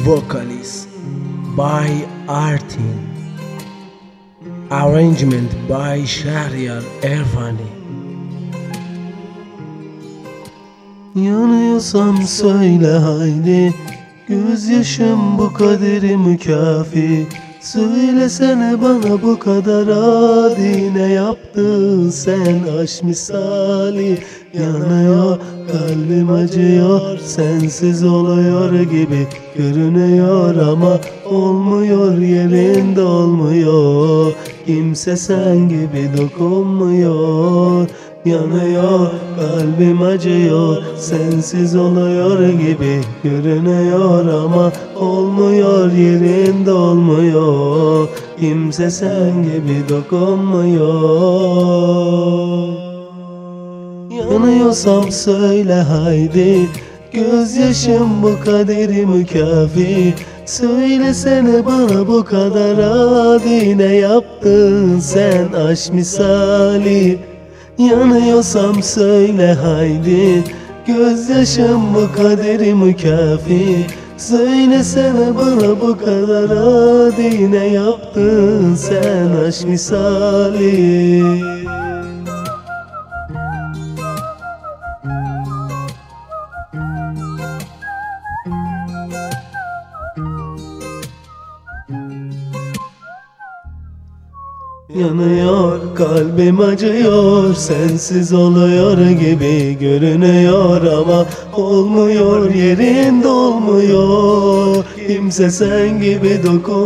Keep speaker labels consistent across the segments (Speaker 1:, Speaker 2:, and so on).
Speaker 1: Vocalist by Artin. Arrangement by Şahriyar Ervani.
Speaker 2: Yanıyorsam söyle haydi, gözyaşım bu kaderi mükafi. Söylesene bana bu kadar adi, ne yaptın sen aşk misali. Yanıyor kalbim, acıyor, sensiz oluyor gibi görünüyor ama olmuyor, yerinde olmuyor. Kimse sen gibi dokunmuyor. Yanıyor kalbim, acıyor, sensiz oluyor gibi görünüyor ama olmuyor, yerinde olmuyor. Kimse sen gibi dokunmuyor. Yanıyorsam söyle haydi, gözyaşım bu kaderi mükafi. Söylesene bana bu kadar adi, ne yaptın sen aşk misali. Yanıyorsam söyle haydi, gözyaşım bu kaderi mükafi. Söylesene bana bu kadar adi, ne yaptın sen aşk misali. Yanıyor kalbim, acıyor, sensiz oluyor gibi görünüyor ama olmuyor, yerinde olmuyor. Kimse sen gibi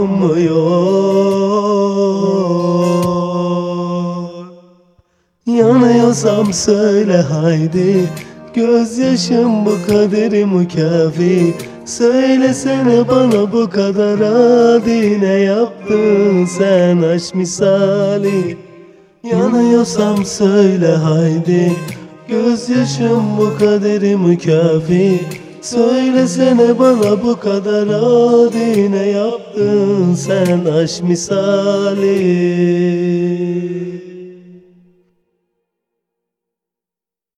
Speaker 2: dokunmuyor. Yanıyorsam söyle haydi, gözyaşım bu kaderi mükafi. Söylesene bana bu kadar adi, ne yaptın sen aşk misali. Yanıyorsam söyle haydi, gözyaşım bu kaderi mükafi. Söylesene bana bu kadar adi, ne yaptın sen aşk misali.